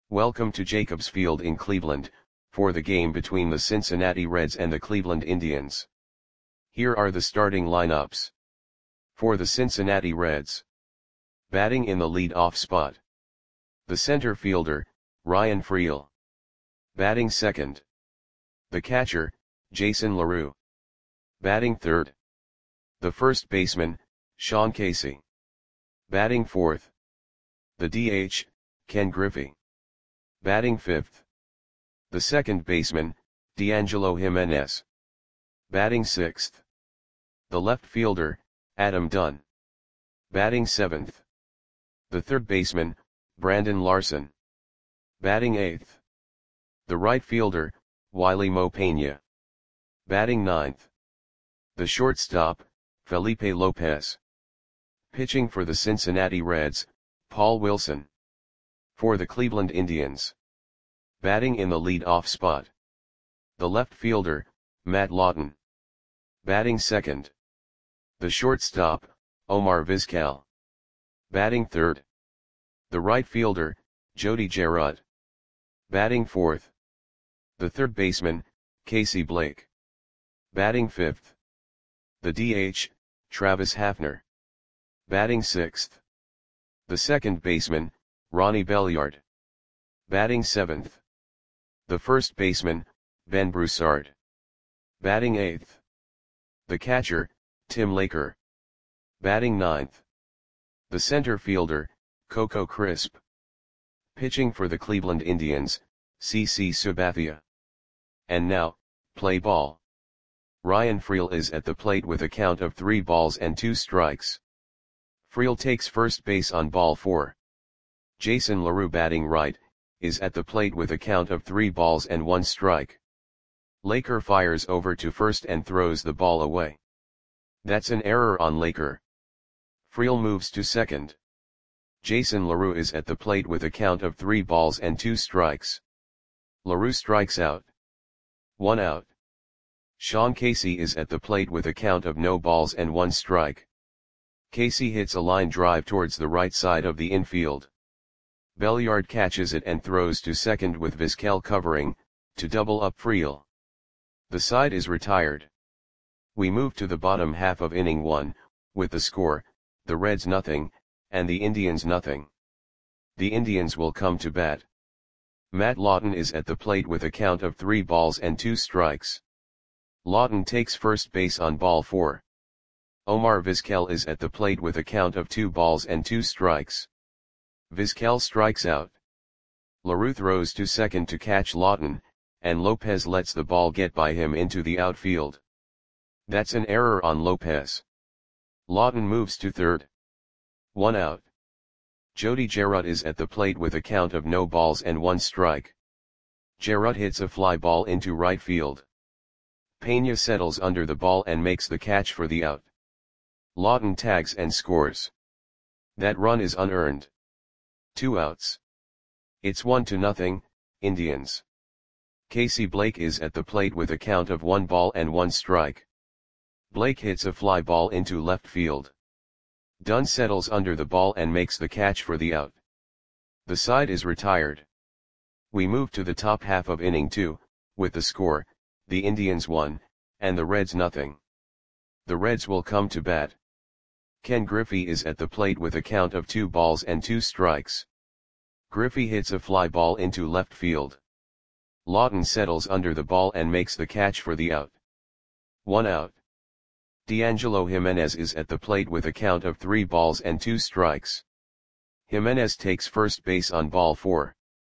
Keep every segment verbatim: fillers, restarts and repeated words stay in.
Welcome to Jacobs Field in Cleveland, for the game between the Cincinnati Reds and the Cleveland Indians. Here are the starting lineups. For the Cincinnati Reds. Batting in the lead-off spot. The center fielder, Ryan Freel. Batting second. The catcher, Jason LaRue. Batting third. The first baseman, Sean Casey. Batting fourth. The D H, Ken Griffey. Batting fifth. The second baseman, D'Angelo Jimenez. Batting sixth. The left fielder, Adam Dunn. Batting seventh. The third baseman, Brandon Larson. Batting eighth. The right fielder, Wiley Mo Pena. Batting ninth. The shortstop, Felipe Lopez. Pitching for the Cincinnati Reds, Paul Wilson. For the Cleveland Indians. Batting in the lead-off spot. The left fielder, Matt Lawton. Batting second. The shortstop, Omar Vizquel. Batting third. The right fielder, Jody Gerard. Batting fourth. The third baseman, Casey Blake. Batting fifth. The D H, Travis Hafner. Batting sixth. The second baseman, Ronnie Belliard. Batting seventh. The first baseman, Ben Broussard. Batting eighth. The catcher, Tim Laker. Batting ninth. The center fielder, Coco Crisp. Pitching for the Cleveland Indians, C C Sabathia. And now, play ball. Ryan Freel is at the plate with a count of three balls and two strikes. Freel takes first base on ball four. Jason LaRue batting right, is at the plate with a count of three balls and one strike. Laker fires over to first and throws the ball away. That's an error on Laker. Freel moves to second. Jason LaRue is at the plate with a count of three balls and two strikes. LaRue strikes out. One out. Sean Casey is at the plate with a count of no balls and one strike. Casey hits a line drive towards the right side of the infield. Belliard catches it and throws to second with Vizquel covering, to double up Freel. The side is retired. We move to the bottom half of inning one, with the score, the Reds nothing, and the Indians nothing. The Indians will come to bat. Matt Lawton is at the plate with a count of three balls and two strikes. Lawton takes first base on ball four. Omar Vizquel is at the plate with a count of two balls and two strikes. Vizquel strikes out. LaRue throws to second to catch Lawton, and Lopez lets the ball get by him into the outfield. That's an error on Lopez. Lawton moves to third. One out. Jody Gerard is at the plate with a count of no balls and one strike. Gerard hits a fly ball into right field. Pena settles under the ball and makes the catch for the out. Lawton tags and scores. That run is unearned. Two outs. It's one to nothing, Indians. Casey Blake is at the plate with a count of one ball and one strike. Blake hits a fly ball into left field. Dunn settles under the ball and makes the catch for the out. The side is retired. We move to the top half of inning two, with the score, the Indians one, and the Reds nothing. The Reds will come to bat. Ken Griffey is at the plate with a count of two balls and two strikes. Griffey hits a fly ball into left field. Lawton settles under the ball and makes the catch for the out. One out. D'Angelo Jimenez is at the plate with a count of three balls and two strikes. Jimenez takes first base on ball four.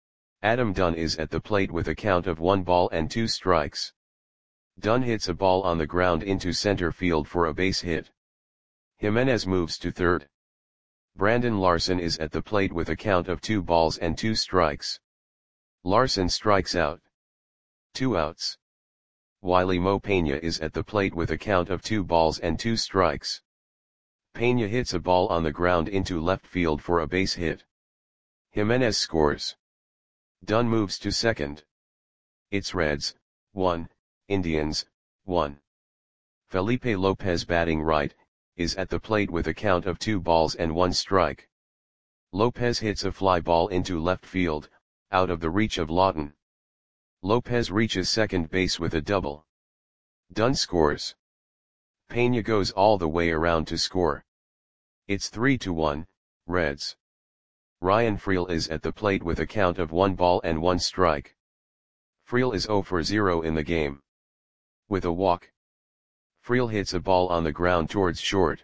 Adam Dunn is at the plate with a count of one ball and two strikes. Dunn hits a ball on the ground into center field for a base hit. Jimenez moves to third. Brandon Larson is at the plate with a count of two balls and two strikes. Larson strikes out. Two outs. Wiley Mo Pena is at the plate with a count of two balls and two strikes. Pena hits a ball on the ground into left field for a base hit. Jimenez scores. Dunn moves to second. It's Reds, one, Indians, one. Felipe Lopez batting right, is at the plate with a count of two balls and one strike. Lopez hits a fly ball into left field, out of the reach of Lawton. Lopez reaches second base with a double. Dunn scores. Peña goes all the way around to score. It's three to one, Reds. Ryan Freel is at the plate with a count of one ball and one strike. Freel is zero for zero in the game. With a walk, Freel hits a ball on the ground towards short.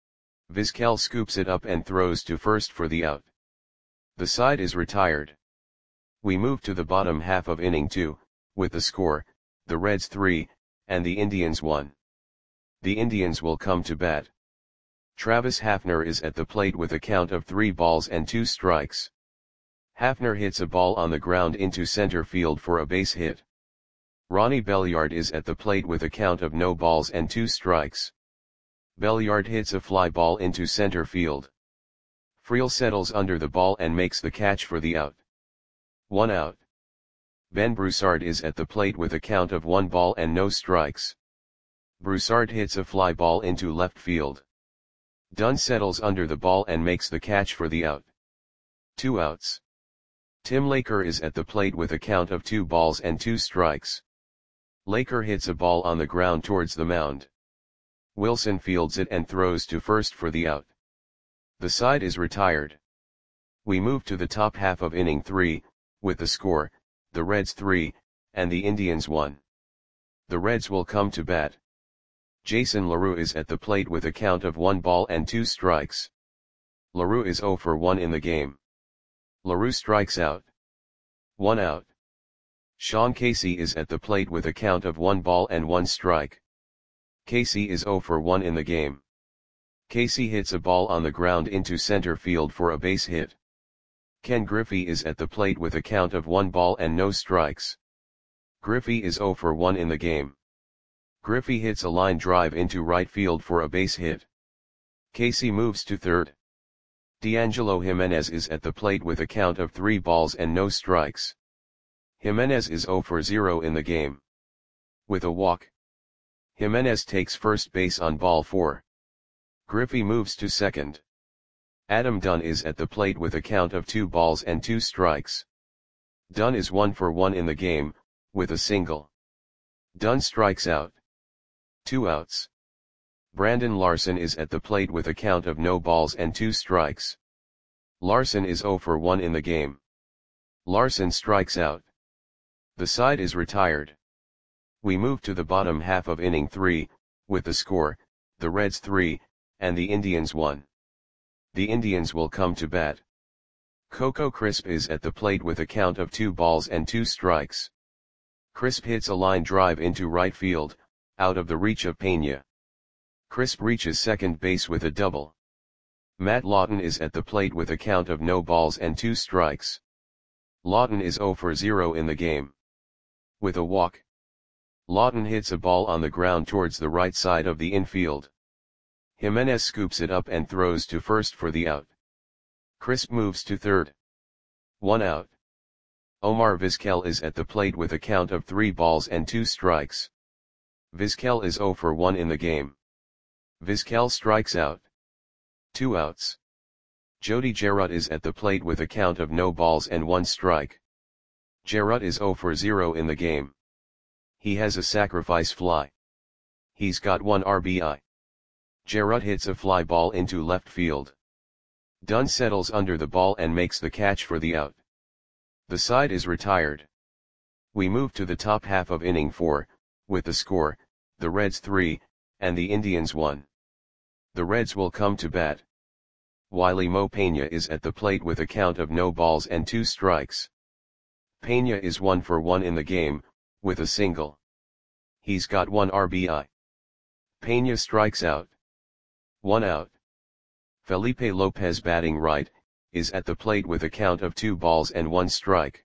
Vizquel scoops it up and throws to first for the out. The side is retired. We move to the bottom half of inning two, with the score, the Reds three, and the Indians one. The Indians will come to bat. Travis Hafner is at the plate with a count of three balls and two strikes. Hafner hits a ball on the ground into center field for a base hit. Ronnie Belliard is at the plate with a count of no balls and two strikes. Belliard hits a fly ball into center field. Freel settles under the ball and makes the catch for the out. One out. Ben Broussard is at the plate with a count of one ball and no strikes. Broussard hits a fly ball into left field. Dunn settles under the ball and makes the catch for the out. Two outs. Tim Laker is at the plate with a count of two balls and two strikes. Laker hits a ball on the ground towards the mound. Wilson fields it and throws to first for the out. The side is retired. We move to the top half of inning three, with the score, the Reds three, and the Indians one. The Reds will come to bat. Jason LaRue is at the plate with a count of one ball and two strikes. LaRue is zero for one in the game. LaRue strikes out. One out. Sean Casey is at the plate with a count of one ball and one strike. Casey is zero for one in the game. Casey hits a ball on the ground into center field for a base hit. Ken Griffey is at the plate with a count of one ball and no strikes. Griffey is zero for one in the game. Griffey hits a line drive into right field for a base hit. Casey moves to third. D'Angelo Jimenez is at the plate with a count of three balls and no strikes. Jimenez is zero for zero in the game. With a walk, Jimenez takes first base on ball four. Griffey moves to second. Adam Dunn is at the plate with a count of two balls and two strikes. Dunn is one for one in the game, with a single. Dunn strikes out. Two outs. Brandon Larson is at the plate with a count of no balls and two strikes. Larson is zero for one in the game. Larson strikes out. The side is retired. We move to the bottom half of inning three, with the score, the Reds three, and the Indians one. The Indians will come to bat. Coco Crisp is at the plate with a count of two balls and two strikes. Crisp hits a line drive into right field, out of the reach of Peña. Crisp reaches second base with a double. Matt Lawton is at the plate with a count of no balls and two strikes. Lawton is zero for zero in the game. With a walk, Lawton hits a ball on the ground towards the right side of the infield. Jimenez scoops it up and throws to first for the out. Crisp moves to third. One out. Omar Vizquel is at the plate with a count of three balls and two strikes. Vizquel is zero for one in the game. Vizquel strikes out. Two outs. Jody Jarrett is at the plate with a count of no balls and one strike. Jarrett is zero for zero in the game. He has a sacrifice fly. He's got one R B I. Jarrett hits a fly ball into left field. Dunn settles under the ball and makes the catch for the out. The side is retired. We move to the top half of inning four, with the score, the Reds three, and the Indians one. The Reds will come to bat. Wiley Mo Peña is at the plate with a count of no balls and two strikes. Peña is one for one in the game, with a single. He's got one R B I. Peña strikes out. One out. Felipe Lopez, batting right, is at the plate with a count of two balls and one strike.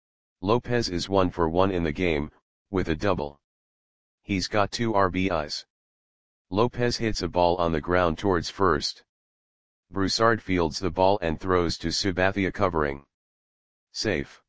Lopez is one for one in the game, with a double. He's got two R B Is. Lopez hits a ball on the ground towards first. Broussard fields the ball and throws to Sabathia, covering. Safe.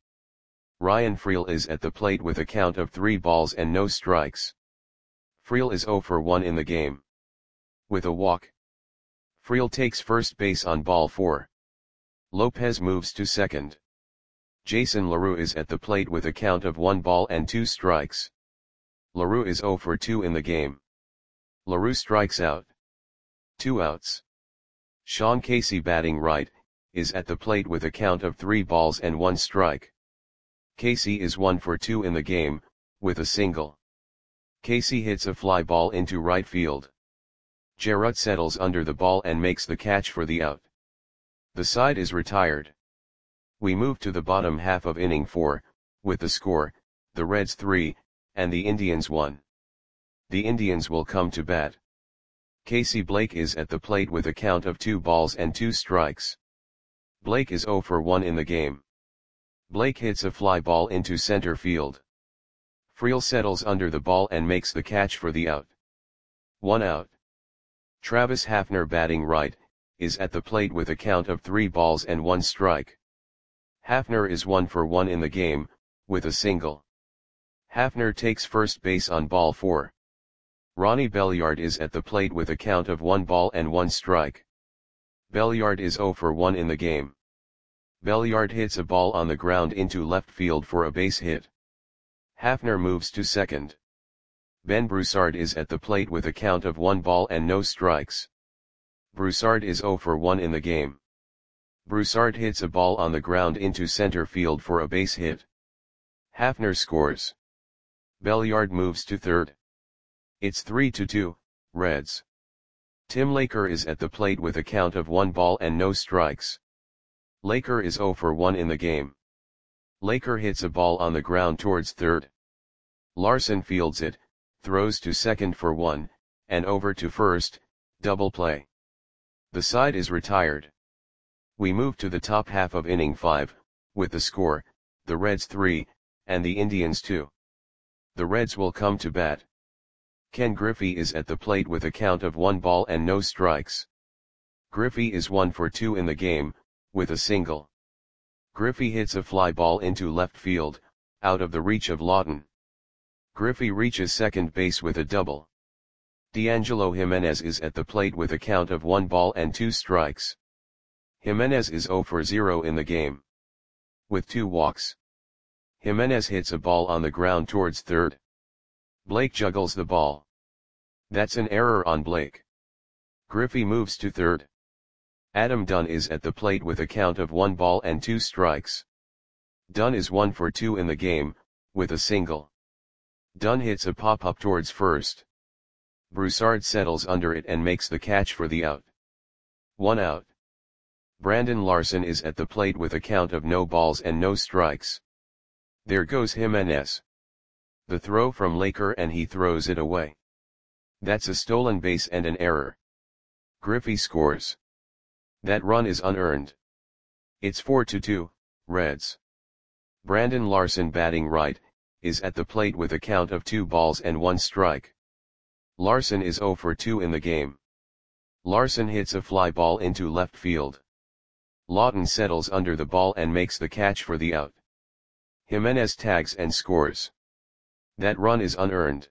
Ryan Freel is at the plate with a count of three balls and no strikes. Freel is zero for one in the game. With a walk, Freel takes first base on ball four. Lopez moves to second. Jason LaRue is at the plate with a count of one ball and two strikes. LaRue is zero for two in the game. LaRue strikes out. Two outs. Sean Casey, batting right, is at the plate with a count of three balls and one strike. Casey is one for two in the game, with a single. Casey hits a fly ball into right field. Jarrett settles under the ball and makes the catch for the out. The side is retired. We move to the bottom half of inning four, with the score, the Reds three, and the Indians one. The Indians will come to bat. Casey Blake is at the plate with a count of two balls and two strikes. Blake is zero for one in the game. Blake hits a fly ball into center field. Friel settles under the ball and makes the catch for the out. One out. Travis Hafner, batting right, is at the plate with a count of three balls and one strike. Hafner is one for one in the game, with a single. Hafner takes first base on ball four. Ronnie Belliard is at the plate with a count of one ball and one strike. Belliard is zero for one in the game. Belliard hits a ball on the ground into left field for a base hit. Hafner moves to second. Ben Broussard is at the plate with a count of one ball and no strikes. Broussard is zero for one in the game. Broussard hits a ball on the ground into center field for a base hit. Hafner scores. Belliard moves to third. It's three to two, Reds. Tim Laker is at the plate with a count of one ball and no strikes. Laker is zero for one in the game. Laker hits a ball on the ground towards third. Larson fields it, throws to second for one, and over to first, double play. The side is retired. We move to the top half of inning five, with the score, the Reds three, and the Indians two. The Reds will come to bat. Ken Griffey is at the plate with a count of one ball and no strikes. Griffey is one for two in the game, with a single. Griffey hits a fly ball into left field, out of the reach of Lawton. Griffey reaches second base with a double. D'Angelo Jimenez is at the plate with a count of one ball and two strikes. Jimenez is zero for zero in the game. With two walks. Jimenez hits a ball on the ground towards third. Blake juggles the ball. That's an error on Blake. Griffey moves to third. Adam Dunn is at the plate with a count of one ball and two strikes. Dunn is one for two in the game, with a single. Dunn hits a pop-up towards first. Broussard settles under it and makes the catch for the out. One out. Brandon Larson is at the plate with a count of no balls and no strikes. There goes Jimenez. The throw from Laker and he throws it away. That's a stolen base and an error. Griffey scores. That run is unearned. It's four to two, Reds. Brandon Larson, batting right, is at the plate with a count of two balls and one strike. Larson is zero for two in the game. Larson hits a fly ball into left field. Lawton settles under the ball and makes the catch for the out. Jimenez tags and scores. That run is unearned.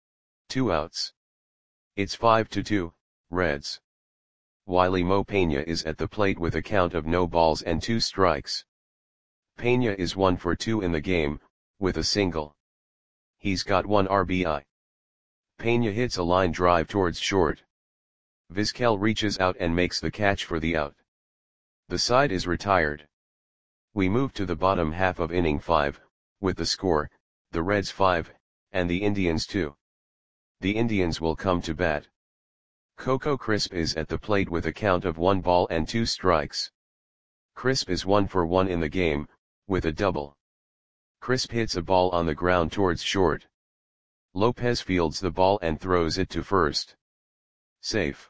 Two outs. It's five to two, Reds. Wiley Mo Peña is at the plate with a count of no balls and two strikes. Peña is one for two in the game, with a single. He's got one R B I. Peña hits a line drive towards short. Vizquel reaches out and makes the catch for the out. The side is retired. We move to the bottom half of inning five, with the score, the Reds five, and the Indians two. The Indians will come to bat. Coco Crisp is at the plate with a count of one ball and two strikes. Crisp is one for one in the game, with a double. Crisp hits a ball on the ground towards short. Lopez fields the ball and throws it to first. Safe.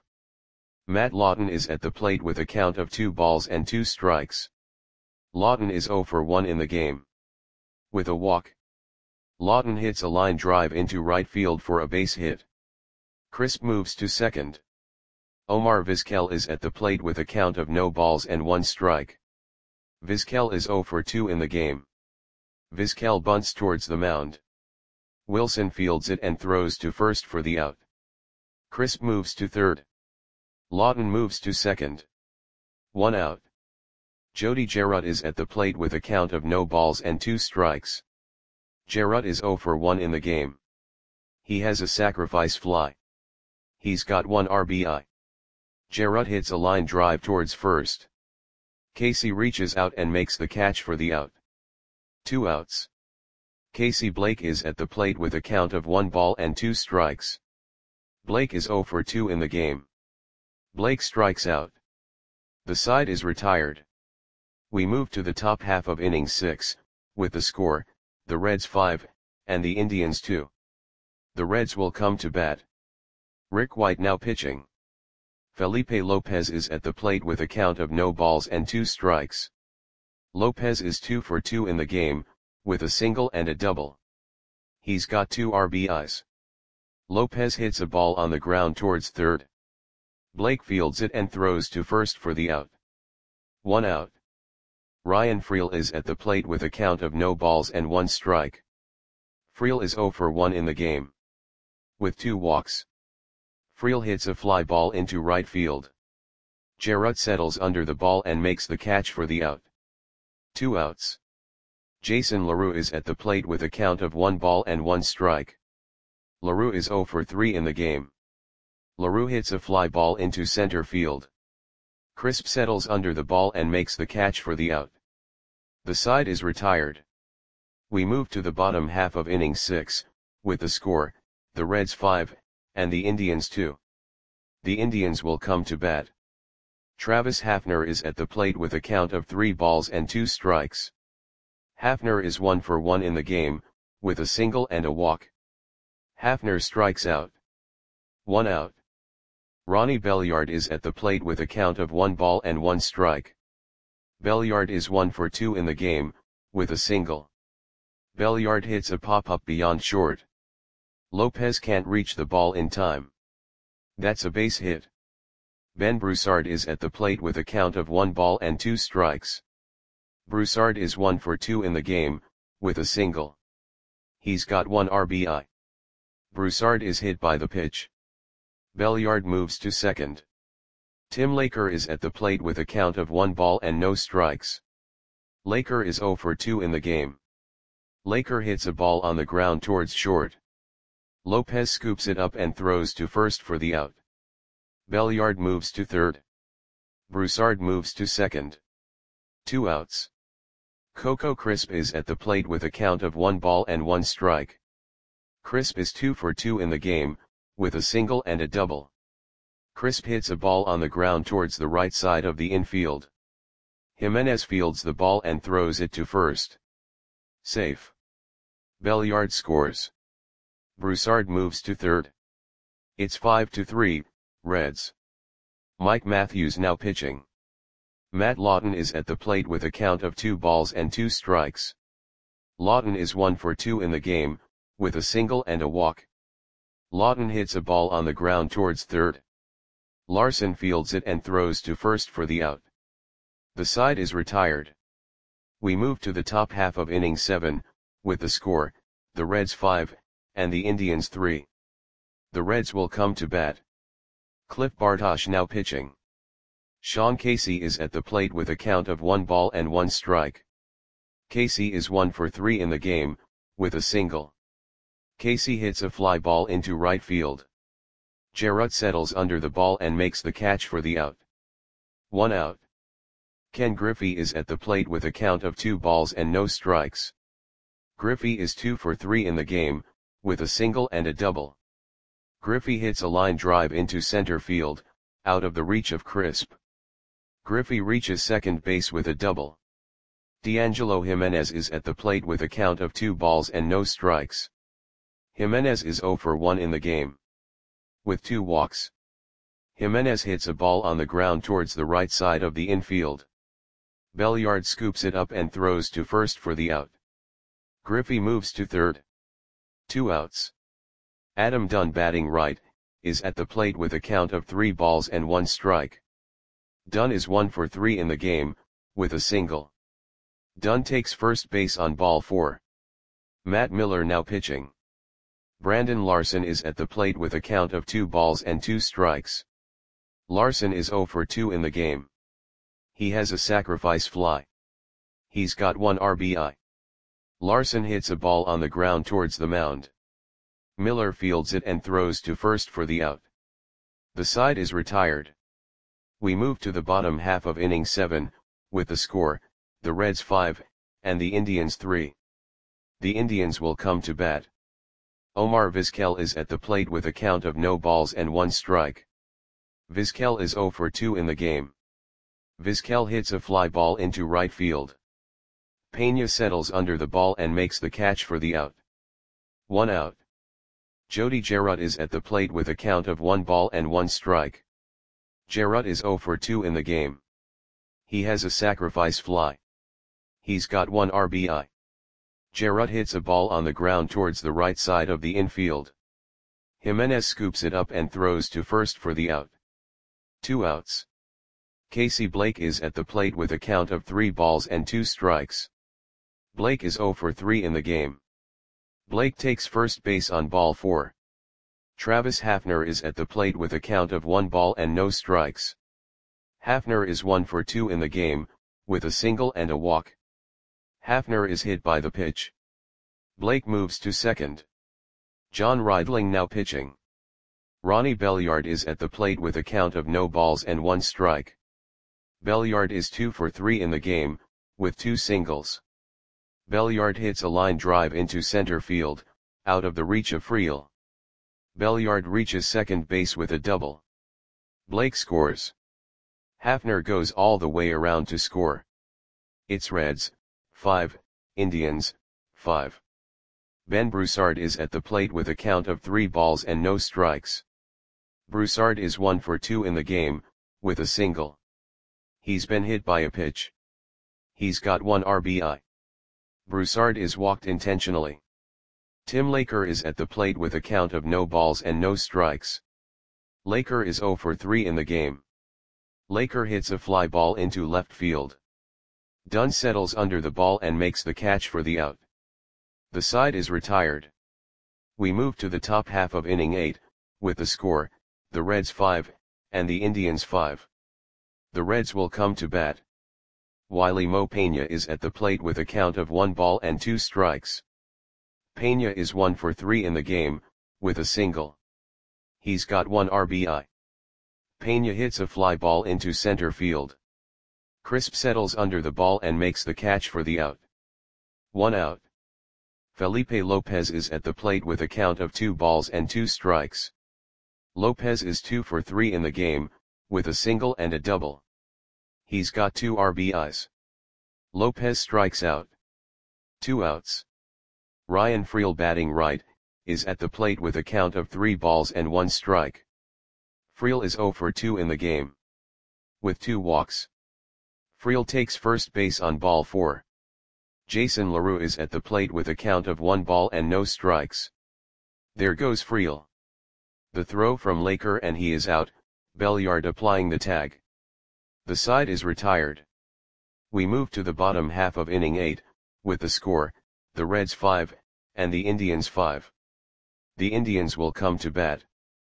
Matt Lawton is at the plate with a count of two balls and two strikes. Lawton is zero for one in the game. With a walk. Lawton hits a line drive into right field for a base hit. Crisp moves to second. Omar Vizquel is at the plate with a count of no balls and one strike. Vizquel is zero for two in the game. Vizquel bunts towards the mound. Wilson fields it and throws to first for the out. Crisp moves to third. Lawton moves to second. One out. Jody Jarrett is at the plate with a count of no balls and two strikes. Jarrett is zero for one in the game. He has a sacrifice fly. He's got one R B I. Jarrett hits a line drive towards first. Casey reaches out and makes the catch for the out. Two outs. Casey Blake is at the plate with a count of one ball and two strikes. Blake is zero for two in the game. Blake strikes out. The side is retired. We move to the top half of inning six, with the score, the Reds five, and the Indians two. The Reds will come to bat. Rick White now pitching. Felipe Lopez is at the plate with a count of no balls and two strikes. Lopez is two for two in the game, with a single and a double. He's got two R B Is. Lopez hits a ball on the ground towards third. Blake fields it and throws to first for the out. One out. Ryan Freel is at the plate with a count of no balls and one strike. Freel is zero for one in the game. With two walks. Freel hits a fly ball into right field. Jarrett settles under the ball and makes the catch for the out. Two outs. Jason LaRue is at the plate with a count of one ball and one strike. LaRue is zero for three in the game. LaRue hits a fly ball into center field. Crisp settles under the ball and makes the catch for the out. The side is retired. We move to the bottom half of inning six, with the score, the Reds five, and the Indians two. The Indians will come to bat. Travis Hafner is at the plate with a count of three balls and two strikes. Hafner is one for one in the game, with a single and a walk. Hafner strikes out. One out. Ronnie Belliard is at the plate with a count of one ball and one strike. Belliard is one for two in the game, with a single. Belliard hits a pop-up beyond short. Lopez can't reach the ball in time. That's a base hit. Ben Broussard is at the plate with a count of one ball and two strikes. Broussard is one for two in the game, with a single. He's got one R B I. Broussard is hit by the pitch. Belliard moves to second. Tim Laker is at the plate with a count of one ball and no strikes. Laker is zero for two in the game. Laker hits a ball on the ground towards short. Lopez scoops it up and throws to first for the out. Belliard moves to third. Broussard moves to second. Two outs. Coco Crisp is at the plate with a count of one ball and one strike. Crisp is two for two in the game, with a single and a double. Crisp hits a ball on the ground towards the right side of the infield. Jimenez fields the ball and throws it to first. Safe. Belliard scores. Broussard moves to third. It's five to three, Reds. Mike Matthews now pitching. Matt Lawton is at the plate with a count of two balls and two strikes. Lawton is one for two in the game, with a single and a walk. Lawton hits a ball on the ground towards third. Larson fields it and throws to first for the out. The side is retired. We move to the top half of inning seven, with the score, the Reds five, and the Indians three. The Reds will come to bat. Cliff Bartosh now pitching. Sean Casey is at the plate with a count of one ball and one strike. Casey is one for three in the game, with a single. Casey hits a fly ball into right field. Jarrett settles under the ball and makes the catch for the out. One out. Ken Griffey is at the plate with a count of two balls and no strikes. Griffey is two for three in the game, with a single and a double. Griffey hits a line drive into center field, out of the reach of Crisp. Griffey reaches second base with a double. D'Angelo Jimenez is at the plate with a count of two balls and no strikes. Jimenez is zero for one in the game. With two walks. Jimenez hits a ball on the ground towards the right side of the infield. Belliard scoops it up and throws to first for the out. Griffey moves to third. Two outs. Adam Dunn batting right, is at the plate with a count of three balls and one strike. Dunn is one for three in the game, with a single. Dunn takes first base on ball four. Matt Miller now pitching. Brandon Larson is at the plate with a count of two balls and two strikes. Larson is zero for two in the game. He has a sacrifice fly. He's got one R B I. Larson hits a ball on the ground towards the mound. Miller fields it and throws to first for the out. The side is retired. We move to the bottom half of inning seven, with the score, the Reds five, and the Indians three. The Indians will come to bat. Omar Vizquel is at the plate with a count of no balls and one strike. Vizquel is zero for two in the game. Vizquel hits a fly ball into right field. Pena settles under the ball and makes the catch for the out. One out. Jody Gerut is at the plate with a count of one ball and one strike. Gerut is zero for two in the game. He has a sacrifice fly. He's got one R B I. Gerut hits a ball on the ground towards the right side of the infield. Jimenez scoops it up and throws to first for the out. Two outs. Casey Blake is at the plate with a count of three balls and two strikes. Blake is zero for three in the game. Blake takes first base on ball four. Travis Hafner is at the plate with a count of one ball and no strikes. Hafner is one for two in the game, with a single and a walk. Hafner is hit by the pitch. Blake moves to second. John Ridling now pitching. Ronnie Belliard is at the plate with a count of no balls and one strike. Belliard is two for three in the game, with two singles. Belliard hits a line drive into center field, out of the reach of Friel. Belliard reaches second base with a double. Blake scores. Hafner goes all the way around to score. It's Reds, five, Indians, five. Ben Broussard is at the plate with a count of three balls and no strikes. Broussard is one for two in the game, with a single. He's been hit by a pitch. He's got one R B I. Broussard is walked intentionally. Tim Laker is at the plate with a count of no balls and no strikes. Laker is zero for three in the game. Laker hits a fly ball into left field. Dunn settles under the ball and makes the catch for the out. The side is retired. We move to the top half of inning eight, with the score, the Reds five, and the Indians five. The Reds will come to bat. Wiley Mo Pena is at the plate with a count of one ball and two strikes. Pena is one for three in the game, with a single. He's got one R B I. Pena hits a fly ball into center field. Crisp settles under the ball and makes the catch for the out. One out. Felipe Lopez is at the plate with a count of two balls and two strikes. Lopez is two for three in the game, with a single and a double. He's got two R B Is. Lopez strikes out. Two outs. Ryan Friel, batting right, is at the plate with a count of three balls and one strike. Friel is zero for two in the game. With two walks. Friel takes first base on ball four. Jason LaRue is at the plate with a count of one ball and no strikes. There goes Friel. The throw from Laker and he is out, Belliard applying the tag. The side is retired. We move to the bottom half of inning eight, with the score, the Reds five, and the Indians five. The Indians will come to bat.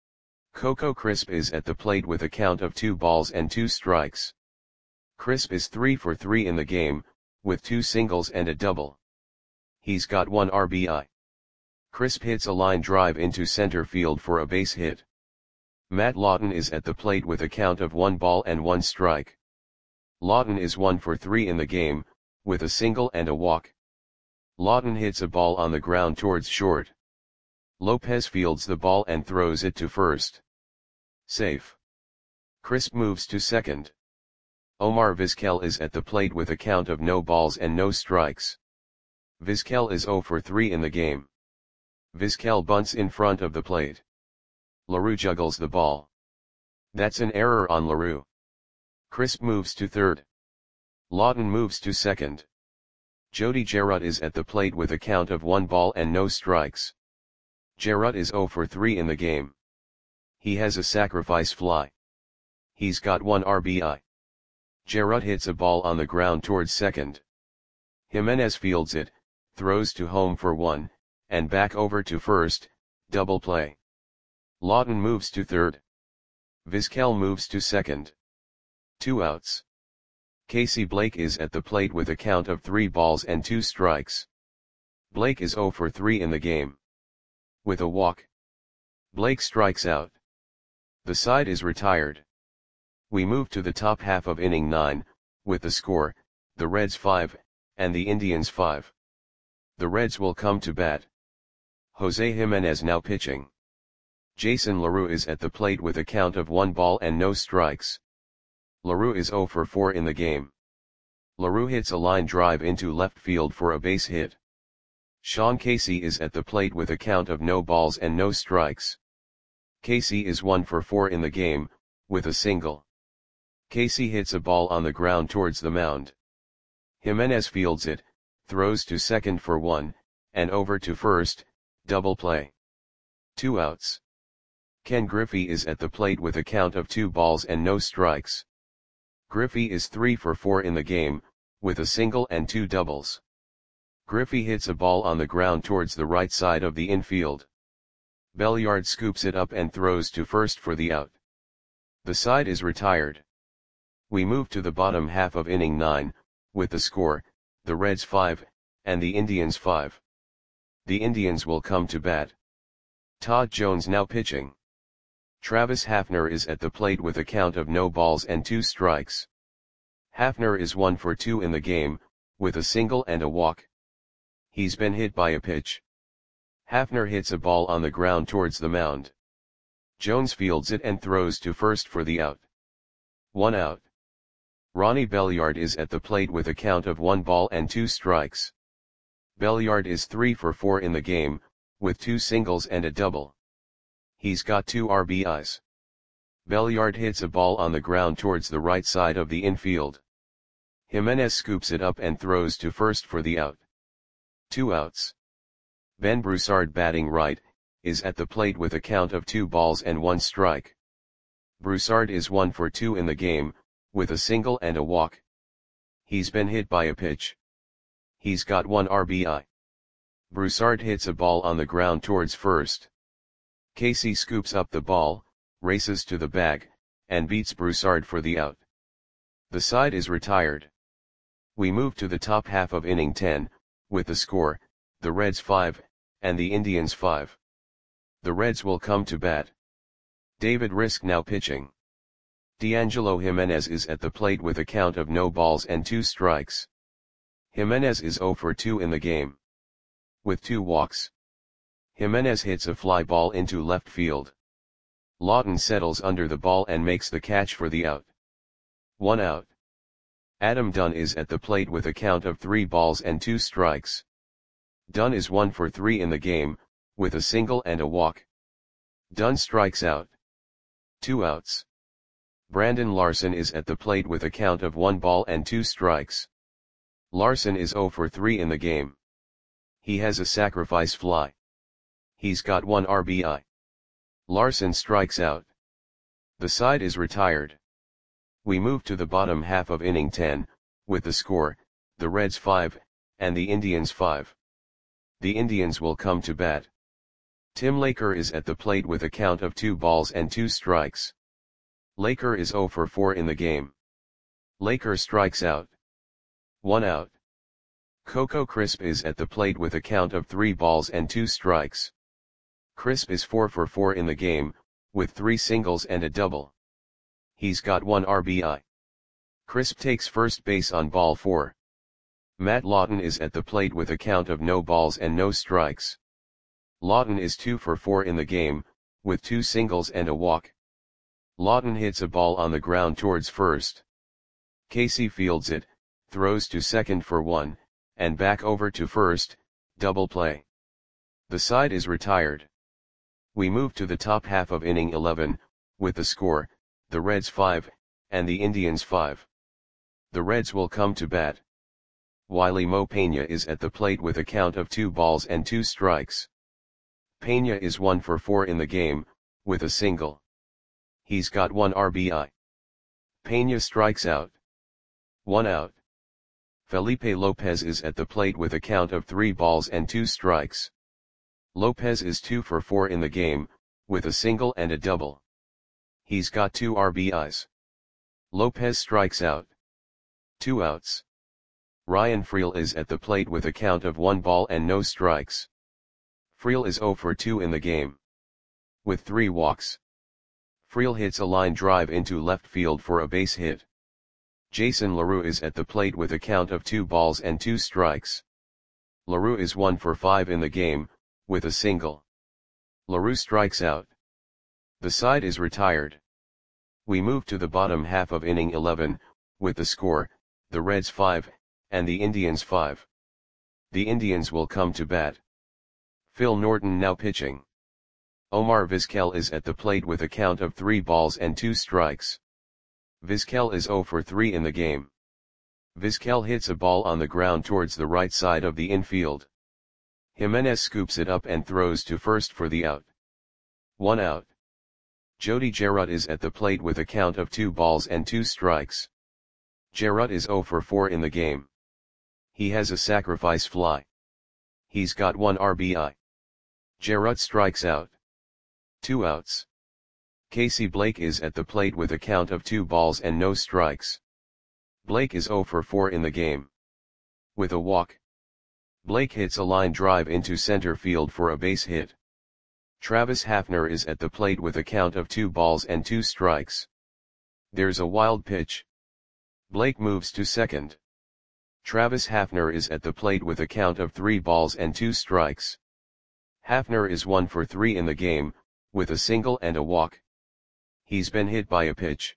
Coco Crisp is at the plate with a count of two balls and two strikes. Crisp is three for three in the game, with two singles and a double. He's got one R B I. Crisp hits a line drive into center field for a base hit. Matt Lawton is at the plate with a count of one ball and one strike. Lawton is one for three in the game, with a single and a walk. Lawton hits a ball on the ground towards short. Lopez fields the ball and throws it to first. Safe. Crisp moves to second. Omar Vizquel is at the plate with a count of no balls and no strikes. Vizquel is zero for three in the game. Vizquel bunts in front of the plate. LaRue juggles the ball. That's an error on LaRue. Crisp moves to third. Lawton moves to second. Jody Gerut is at the plate with a count of one ball and no strikes. Gerut is zero for three in the game. He has a sacrifice fly. He's got one R B I. Gerut hits a ball on the ground towards second. Jimenez fields it, throws to home for one, and back over to first, double play. Lawton moves to third. Vizquel moves to second. Two outs. Casey Blake is at the plate with a count of three balls and two strikes. Blake is zero for three in the game. With a walk, Blake strikes out. The side is retired. We move to the top half of inning nine, with the score, the Reds five, and the Indians five. The Reds will come to bat. Jose Jimenez now pitching. Jason LaRue is at the plate with a count of one ball and no strikes. LaRue is zero for four in the game. LaRue hits a line drive into left field for a base hit. Sean Casey is at the plate with a count of no balls and no strikes. Casey is one for four in the game, with a single. Casey hits a ball on the ground towards the mound. Jimenez fields it, throws to second for one, and over to first, double play. Two outs. Ken Griffey is at the plate with a count of two balls and no strikes. Griffey is three for four in the game, with a single and two doubles. Griffey hits a ball on the ground towards the right side of the infield. Belliard scoops it up and throws to first for the out. The side is retired. We move to the bottom half of inning nine, with the score, the Reds five, and the Indians five. The Indians will come to bat. Todd Jones now pitching. Travis Hafner is at the plate with a count of no balls and two strikes. Hafner is one for two in the game, with a single and a walk. He's been hit by a pitch. Hafner hits a ball on the ground towards the mound. Jones fields it and throws to first for the out. One out. Ronnie Belliard is at the plate with a count of one ball and two strikes. Belliard is three for four in the game, with two singles and a double. He's got two R B Is. Belliard hits a ball on the ground towards the right side of the infield. Jimenez scoops it up and throws to first for the out. Two outs. Ben Broussard batting right, is at the plate with a count of two balls and one strike. Broussard is one for two in the game, with a single and a walk. He's been hit by a pitch. He's got one R B I. Broussard hits a ball on the ground towards first. Casey scoops up the ball, races to the bag, and beats Broussard for the out. The side is retired. We move to the top half of inning ten, with the score, the Reds five, and the Indians five. The Reds will come to bat. David Risk now pitching. D'Angelo Jimenez is at the plate with a count of no balls and two strikes. Jimenez is zero for two in the game. With two walks. Jimenez hits a fly ball into left field. Lawton settles under the ball and makes the catch for the out. One out. Adam Dunn is at the plate with a count of three balls and two strikes. Dunn is one for three in the game, with a single and a walk. Dunn strikes out. Two outs. Brandon Larson is at the plate with a count of one ball and two strikes. Larson is zero for three in the game. He has a sacrifice fly. He's got one R B I. Larson strikes out. The side is retired. We move to the bottom half of inning ten, with the score, the Reds five, and the Indians five. The Indians will come to bat. Tim Laker is at the plate with a count of two balls and two strikes. Laker is zero for four in the game. Laker strikes out. One out. Coco Crisp is at the plate with a count of three balls and two strikes. Crisp is four for four in the game, with three singles and a double. He's got one R B I. Crisp takes first base on ball four. Matt Lawton is at the plate with a count of no balls and no strikes. Lawton is two for four in the game, with two singles and a walk. Lawton hits a ball on the ground towards first. Casey fields it, throws to second for one, and back over to first, double play. The side is retired. We move to the top half of inning eleven, with the score, the Reds five, and the Indians five. The Reds will come to bat. Wiley Mo Peña is at the plate with a count of two balls and two strikes. Peña is one for four in the game, with a single. He's got one R B I. Peña strikes out. One out. Felipe Lopez is at the plate with a count of three balls and two strikes. Lopez is two for four in the game, with a single and a double. He's got two R B Is. Lopez strikes out. Two outs. Ryan Freel is at the plate with a count of one ball and no strikes. Freel is zero for two in the game, with three walks. Freel hits a line drive into left field for a base hit. Jason LaRue is at the plate with a count of two balls and two strikes. LaRue is one for five in the game, with a single. LaRue strikes out. The side is retired. We move to the bottom half of inning eleven, with the score, the Reds five, and the Indians five. The Indians will come to bat. Phil Norton now pitching. Omar Vizquel is at the plate with a count of three balls and two strikes. Vizquel is zero for three in the game. Vizquel hits a ball on the ground towards the right side of the infield. Jimenez scoops it up and throws to first for the out. One out. Jody Gerard is at the plate with a count of two balls and two strikes. Gerard is zero for four in the game. He has a sacrifice fly. He's got one R B I. Gerard strikes out. Two outs. Casey Blake is at the plate with a count of two balls and no strikes. Blake is zero for four in the game, with a walk. Blake hits a line drive into center field for a base hit. Travis Hafner is at the plate with a count of two balls and two strikes. There's a wild pitch. Blake moves to second. Travis Hafner is at the plate with a count of three balls and two strikes. Hafner is one for three in the game, with a single and a walk. He's been hit by a pitch.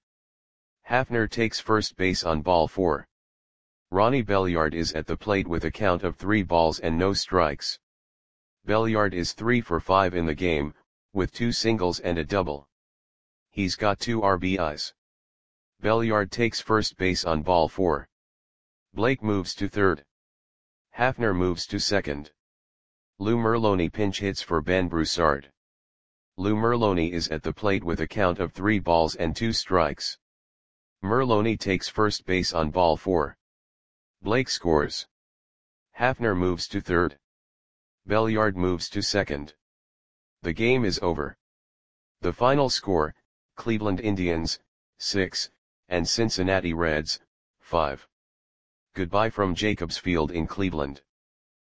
Hafner takes first base on ball four. Ronnie Belliard is at the plate with a count of three balls and no strikes. Belliard is three for five in the game, with two singles and a double. He's got two R B Is. Belliard takes first base on ball four. Blake moves to third. Hafner moves to second. Lou Merloni pinch hits for Ben Broussard. Lou Merloni is at the plate with a count of three balls and two strikes. Merloni takes first base on ball four. Blake scores. Hafner moves to third. Belliard moves to second. The game is over. The final score, Cleveland Indians, six, and Cincinnati Reds, five. Goodbye from Jacobs Field in Cleveland.